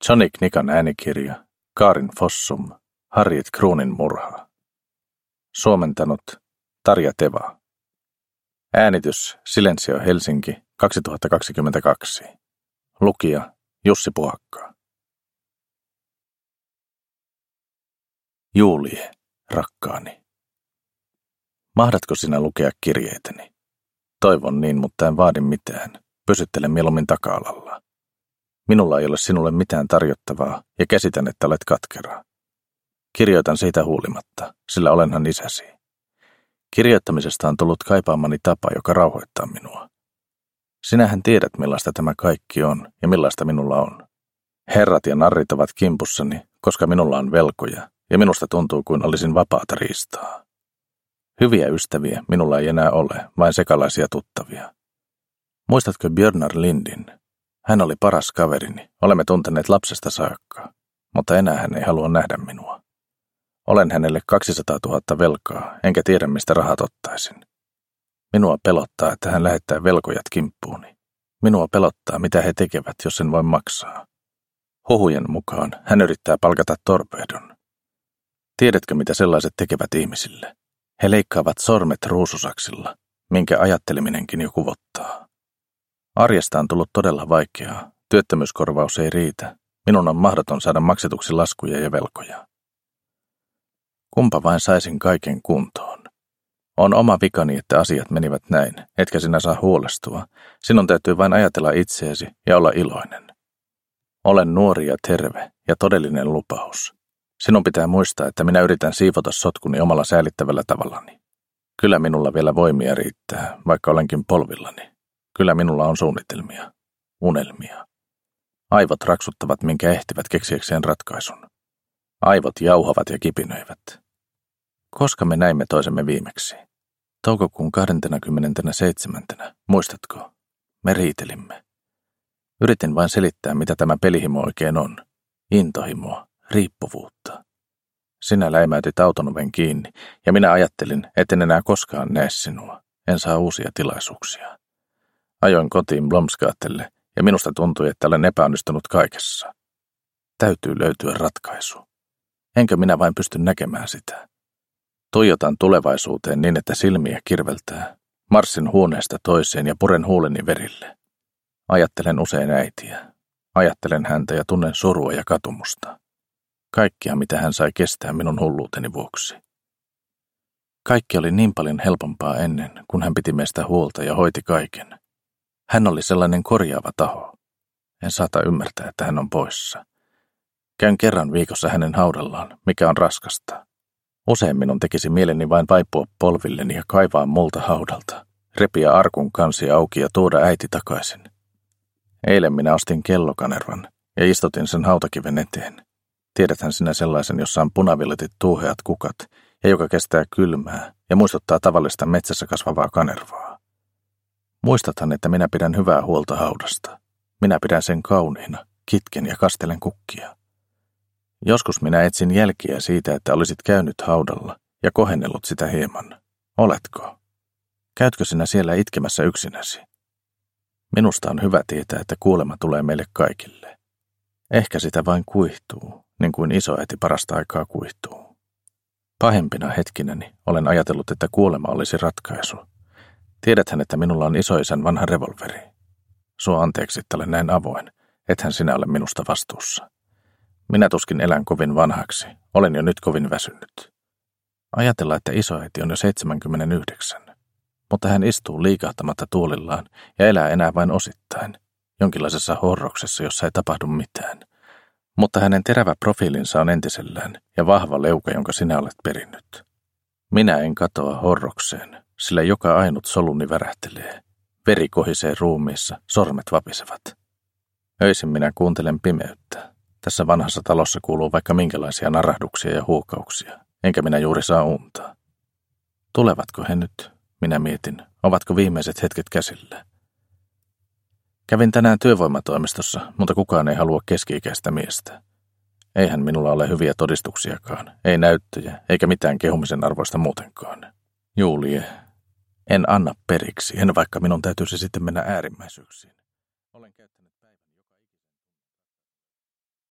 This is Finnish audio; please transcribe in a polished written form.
Johnny Knikan äänikirja, Karin Fossum, Harriet Kruunin murha. Suomentanut Tarja Teva. Äänitys Silensio Helsinki 2022. Lukija Jussi Puhakka. Julie, rakkaani. Mahdatko sinä lukea kirjeitäni? Toivon niin, mutta en vaadi mitään. Pysyttele mieluummin taka-alalla. Minulla ei ole sinulle mitään tarjottavaa ja käsitän, että olet katkera. Kirjoitan siitä huolimatta, sillä olenhan isäsi. Kirjoittamisesta on tullut kaipaamani tapa, joka rauhoittaa minua. Sinähän tiedät, millaista tämä kaikki on ja millaista minulla on. Herrat ja narrit ovat kimpussani, koska minulla on velkoja ja minusta tuntuu kuin olisin vapaata riistaa. Hyviä ystäviä minulla ei enää ole, vain sekalaisia tuttavia. Muistatko Björnar Lindin? Hän oli paras kaverini, olemme tunteneet lapsesta saakka, mutta enää hän ei halua nähdä minua. Olen hänelle 200 000 velkaa, enkä tiedä mistä rahat ottaisin. Minua pelottaa, että hän lähettää velkojat kimppuuni. Minua pelottaa, mitä he tekevät, jos en voi maksaa. Huhujen mukaan hän yrittää palkata torpedon. Tiedätkö, mitä sellaiset tekevät ihmisille? He leikkaavat sormet ruususaksilla, minkä ajatteleminenkin jo kuvottaa. Arjesta on tullut todella vaikeaa. Työttömyyskorvaus ei riitä. Minun on mahdoton saada maksetuksi laskuja ja velkoja. Kumpa vain saisin kaiken kuntoon. On oma vikani, että asiat menivät näin, etkä sinä saa huolestua. Sinun täytyy vain ajatella itseesi ja olla iloinen. Olen nuori ja terve ja todellinen lupaus. Sinun pitää muistaa, että minä yritän siivota sotkuni omalla säälittävällä tavallani. Kyllä minulla vielä voimia riittää, vaikka olenkin polvillani. Kyllä minulla on suunnitelmia, unelmia. Aivot raksuttavat, minkä ehtivät keksiäkseen ratkaisun. Aivot jauhavat ja kipinöivät. Koska me näimme toisemme viimeksi? Toukokuun 27. Muistatko? Me riitelimme. Yritin vain selittää, mitä tämä pelihimo oikein on. Intohimoa, riippuvuutta. Sinä läimäytit auton oven kiinni, ja minä ajattelin, etten enää koskaan näe sinua. En saa uusia tilaisuuksia. Ajoin kotiin Blomsgatelle, ja minusta tuntui, että olen epäonnistunut kaikessa. Täytyy löytyä ratkaisu. Enkö minä vain pysty näkemään sitä? Tuijotan tulevaisuuteen niin, että silmiä kirveltää. Marssin huoneesta toiseen ja puren huuleni verille. Ajattelen usein äitiä. Ajattelen häntä ja tunnen surua ja katumusta. Kaikkia, mitä hän sai kestää minun hulluuteni vuoksi. Kaikki oli niin paljon helpompaa ennen, kun hän piti meistä huolta ja hoiti kaiken. Hän oli sellainen korjaava taho. En saata ymmärtää, että hän on poissa. Käyn kerran viikossa hänen haudallaan, mikä on raskasta. Usein minun tekisi mieleni vain vaipua polvilleni ja kaivaa multa haudalta, repiä arkun kansi auki ja tuoda äiti takaisin. Eilen minä ostin kellokanervan ja istutin sen hautakiven eteen. Tiedäthän sinä sellaisen, jossa on punavioletit tuuheat kukat ja joka kestää kylmää ja muistuttaa tavallista metsässä kasvavaa kanervaa. Muistathan, että minä pidän hyvää huolta haudasta. Minä pidän sen kauniina, kitken ja kastelen kukkia. Joskus minä etsin jälkiä siitä, että olisit käynyt haudalla ja kohennellut sitä hieman. Oletko? Käytkö sinä siellä itkemässä yksinäsi? Minusta on hyvä tietää, että kuolema tulee meille kaikille. Ehkä sitä vain kuihtuu, niin kuin isoäiti parasta aikaa kuihtuu. Pahimpina hetkinäni olen ajatellut, että kuolema olisi ratkaisu. Tiedäthän, että minulla on isoisän vanha revolveri. Sua anteeksi, että olen näin avoin, ethän sinä ole minusta vastuussa. Minä tuskin elän kovin vanhaksi, olen jo nyt kovin väsynyt. Ajatella, että isoäiti on jo 79, mutta hän istuu liikahtamatta tuolillaan ja elää enää vain osittain, jonkinlaisessa horroksessa, jossa ei tapahdu mitään. Mutta hänen terävä profiilinsa on entisellään ja vahva leuka, jonka sinä olet perinnyt. Minä en katoa horrokseen, sillä joka ainut soluni värähtelee. Veri kohisee ruumiissa, sormet vapisevat. Öisin minä kuuntelen pimeyttä. Tässä vanhassa talossa kuuluu vaikka minkälaisia narahduksia ja huukauksia, enkä minä juuri saa unta. Tulevatko he nyt? Minä mietin, ovatko viimeiset hetket käsillä. Kävin tänään työvoimatoimistossa, mutta kukaan ei halua keski-ikäistä miestä. Eihän minulla ole hyviä todistuksiakaan, ei näyttöjä, eikä mitään kehumisen arvoista muutenkaan. Julie, en anna periksi, en vaikka minun täytyisi sitten mennä äärimmäisyyksiin.